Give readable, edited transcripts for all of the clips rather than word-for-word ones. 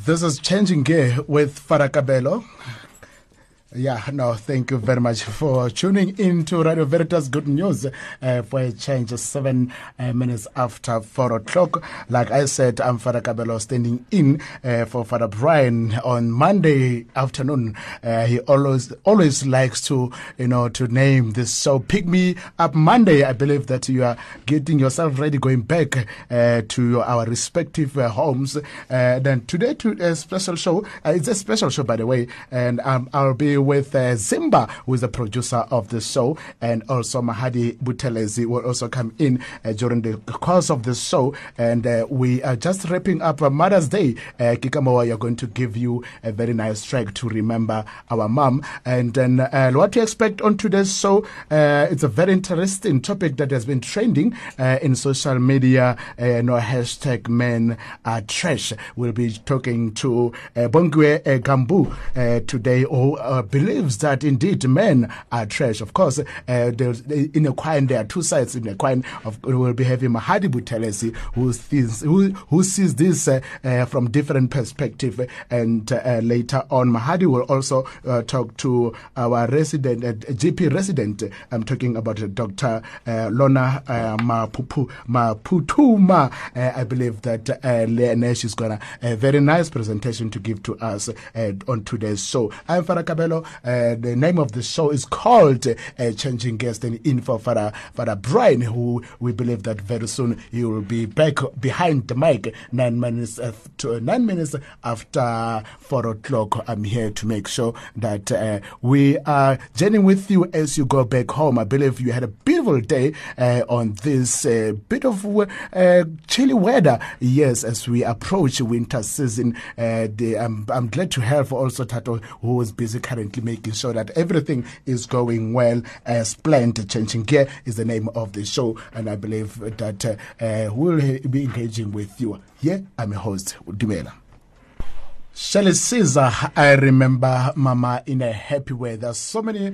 This is Changing Gear with Farah Kabelo. Yeah, no, thank you very much for tuning in to Radio Veritas Good News for a change, 7 minutes after 4 o'clock. Like I said, I'm Farah Kabelo standing in for Father Brian on Monday afternoon. He always likes to, to name this. So Pick Me Up Monday. I believe that you are getting yourself ready, going back to our respective homes. Then today, to a special show. It's a special show, by the way, and I'll be with Zimba, who is the producer of the show, and also Mahadi Buthelezi will also come in during the course of the show. And we are just wrapping up Mother's Day. Kikamoa, you're going to give you a very nice track to remember our mom. And then what to expect on today's show, it's a very interesting topic that has been trending in social media. Hashtag men are trash. We'll be talking to Bongwe Gambu today, who believes that indeed men are trash. Of course, in a coin there are two sides in a coin. We'll be having Mahadi Buthelezi, who sees this from different perspective. And later on, Mahadi will also talk to our resident, GP resident. I'm talking about Dr. Lona Maputuma. I believe that she's got a very nice presentation to give to us on today's show. I'm Farah Kabelo. The name of the show is called Changing Guest, and in for Father Brian, who we believe that very soon he will be back behind the mic 9 minutes after 4 o'clock. I'm here to make sure that we are journeying with you as you go back home. I believe you had a beautiful day on this bit of chilly weather. Yes, as we approach winter season, I'm glad to have also Tato, who is busy currently making sure that everything is going well as planned. Changing Gear is the name of the show, and I believe that we'll be engaging with you. Here, I'm your host, Dumela. Shelley Caesar, I remember Mama in a happy way. There's so many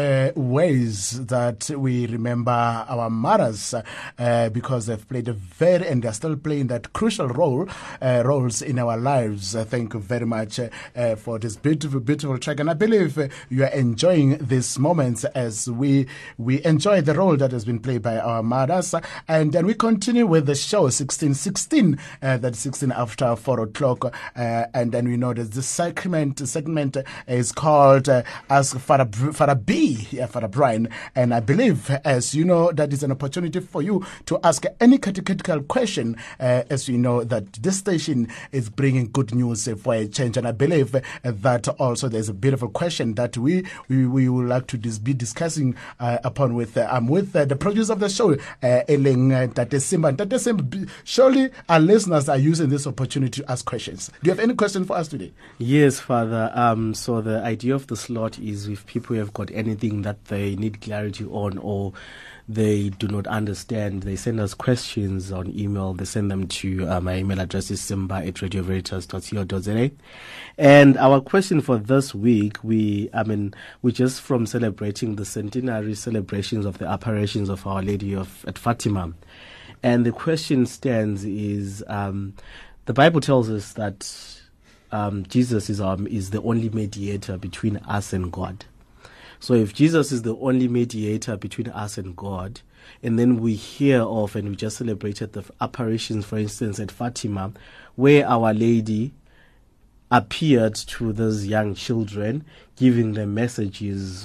ways that we remember our mothers because they've played and they're still playing that crucial roles in our lives. Thank you very much for this beautiful track. And I believe you are enjoying these moments as we enjoy the role that has been played by our mothers. And then we continue with the show 1616, that's 16 after 4 o'clock. And then we know that this segment is called Ask Father Brian. And I believe, as you know, that is an opportunity for you to ask any catechetical question, as you know that this station is bringing good news for a change. And I believe that also there's a beautiful question that we would like to be discussing upon with the producer of the show, Eleng Tate Simba. Tate Simba, surely our listeners are using this opportunity to ask questions. Do you have any question for us today? Yes, Father. So the idea of the slot is if people have got anything that they need clarity on or they do not understand, they send us questions on email. They send them to my email address is simba@radioveritas.co.za. And our question for this week, we're just from celebrating the centenary celebrations of the apparitions of Our Lady at Fatima. And the question stands is, the Bible tells us that Jesus is the only mediator between us and God. So if Jesus is the only mediator between us and God, and then we hear of, and we just celebrated the apparitions, for instance, at Fatima, where Our Lady appeared to those young children, giving them messages,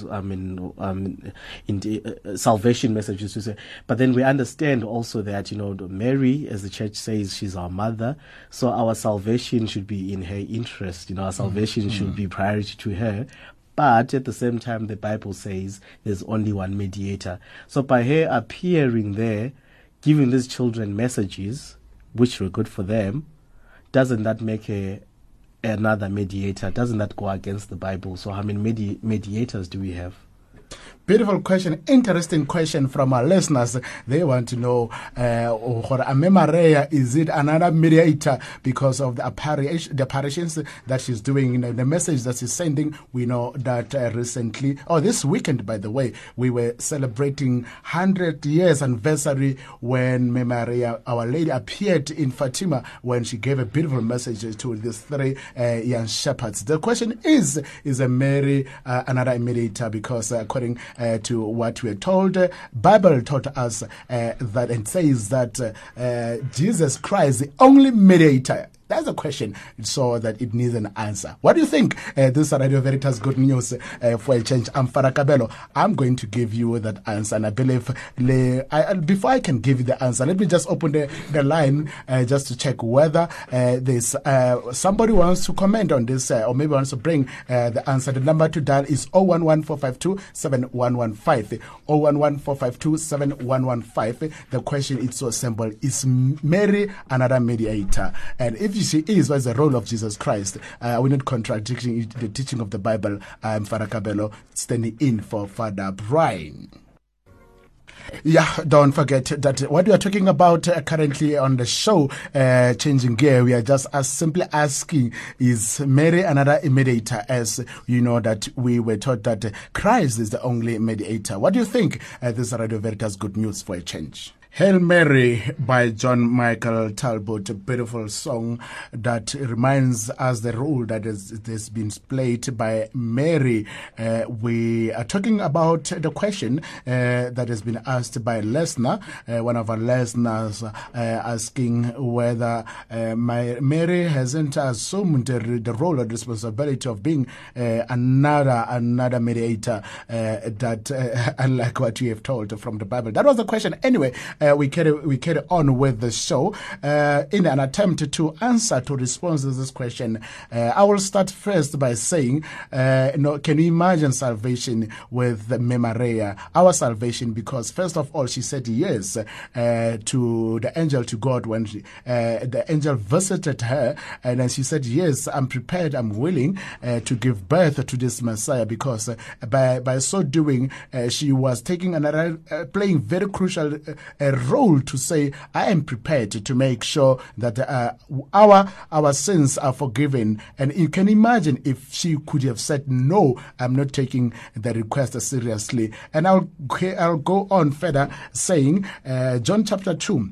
salvation messages to say. But then we understand also that, Mary, as the church says, she's our mother. So our salvation should be in her interest. Our salvation should be priority to her. But at the same time, the Bible says there's only one mediator. So by her appearing there, giving these children messages, which were good for them, doesn't that make her another mediator? Doesn't that go against the Bible? So how many mediators do we have? Beautiful question, interesting question from our listeners. They want to know, Maria, is it another mediator because of the apparitions that she's doing, the message that she's sending? We know that recently, this weekend, by the way, we were celebrating 100 years anniversary when Maria, Our Lady, appeared in Fatima when she gave a beautiful message to these three young shepherds. The question is a Mary another mediator? Because according to what we are told, Bible taught us that and says that Jesus Christ, the only mediator. That's a question, so that it needs an answer. What do you think? This is Radio Veritas Good News for a change. I'm Farah Kabelo. I'm going to give you that answer, and I believe before I can give you the answer, let me just open the line just to check whether there's somebody wants to comment on this or maybe wants to bring the answer. The number to dial is 011-452-7115. 011-452-7115. The question is so simple: is Mary another mediator? And if she is, what is the role of Jesus Christ? We're not contradicting the teaching of the Bible. I'm Farah Kabelo, standing in for Father Brian. Yeah, don't forget that what we are talking about currently on the show, Changing Gear, we are just simply asking, is Mary another mediator? As you know that we were taught that Christ is the only mediator. What do you think? This is Radio Veritas Good News for a Change. Hail Mary by John Michael Talbot, a beautiful song that reminds us the role that has been played by Mary. We are talking about the question that has been asked by Lesnar, one of our listeners, asking whether Mary hasn't assumed the role or the responsibility of being another mediator, that unlike what we have told from the Bible. That was the question. Anyway, we carry on with the show in an attempt to respond to this question. I will start first by saying, can you imagine salvation with Maria, our salvation? Because first of all, she said yes to the angel, to God, when the angel visited her, and then she said, yes, I'm prepared, I'm willing to give birth to this Messiah, because by so doing, she was taking playing very crucial role to say, I am prepared to make sure that our sins are forgiven. And you can imagine if she could have said, no, I'm not taking the request seriously. And I'll go on further saying, John chapter 2,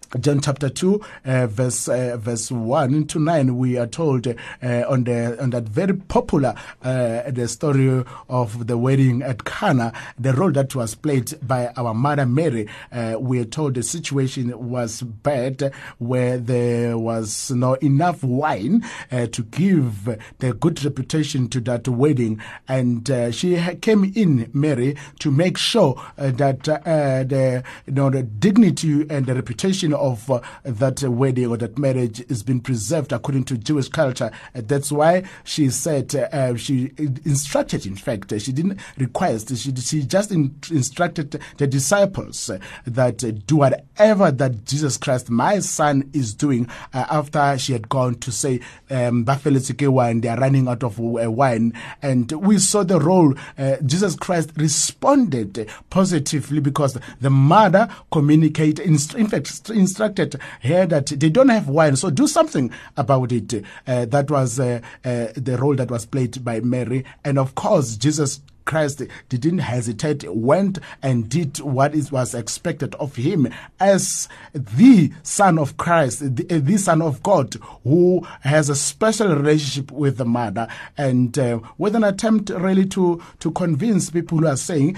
verse 1 to 9, we are told on that very popular the story of the wedding at Cana, the role that was played by our Mother Mary. We are told the situation was bad, where there was not enough wine to give the good reputation to that wedding, and she came in, Mary, to make sure that the dignity and the reputation of that wedding or that marriage is being preserved according to Jewish culture. That's why she said, she instructed, in fact, she didn't request, she just instructed the disciples that do whatever that Jesus Christ, my son, is doing, after she had gone to say, wine, they are running out of wine. And we saw the role. Jesus Christ responded positively because the mother communicated, in fact, instructed her that they don't have wine, so do something about it. That was the role that was played by Mary. And of course, Jesus Christ didn't hesitate, went and did what was expected of him as the Son of Christ, the Son of God, who has a special relationship with the mother, and with an attempt really to convince people who are saying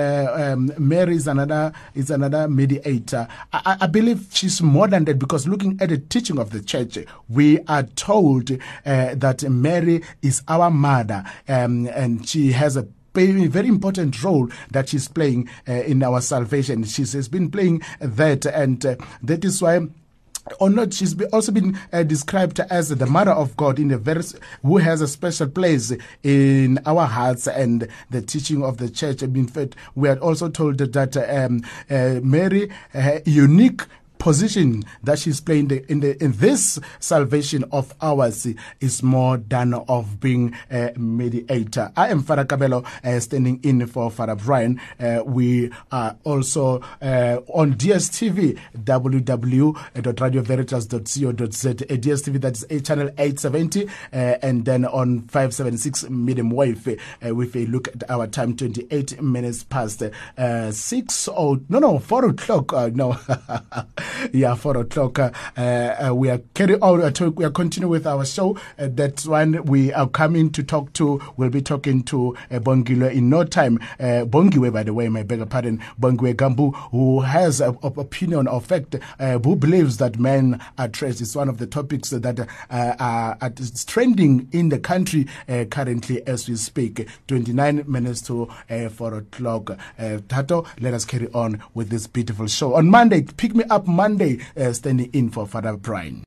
Mary is another mediator. I believe she's more than that, because looking at the teaching of the church, we are told that Mary is our mother, and she has a very important role that she's playing in our salvation. She has been playing that, and that is why, or not, she's also been described as the Mother of God, in a who has a special place in our hearts and the teaching of the church. In fact, we are also told that Mary, unique position that she's playing in this salvation of ours is more than of being a mediator. I am Farah Kabelo, standing in for Farah Brian. We are also on DSTV, www.radioveritas.co.za, DSTV, that's channel 870, and then on 576 medium wave, with a look at our time, 28 minutes past 4 o'clock. Yeah, 4 o'clock. We are carrying on. We are continuing with our show. That's when we are coming to talk to. We'll be talking to Bongiwe in no time. Bongiwe, by the way, my beg your pardon, Bongiwe Gambu, who has an opinion of fact, who believes that men are trash. It's one of the topics that are trending in the country currently as we speak. 29 minutes to 4 o'clock. Tato, let us carry on with this beautiful show. On Monday, pick me up Monday, standing in for Father Brian.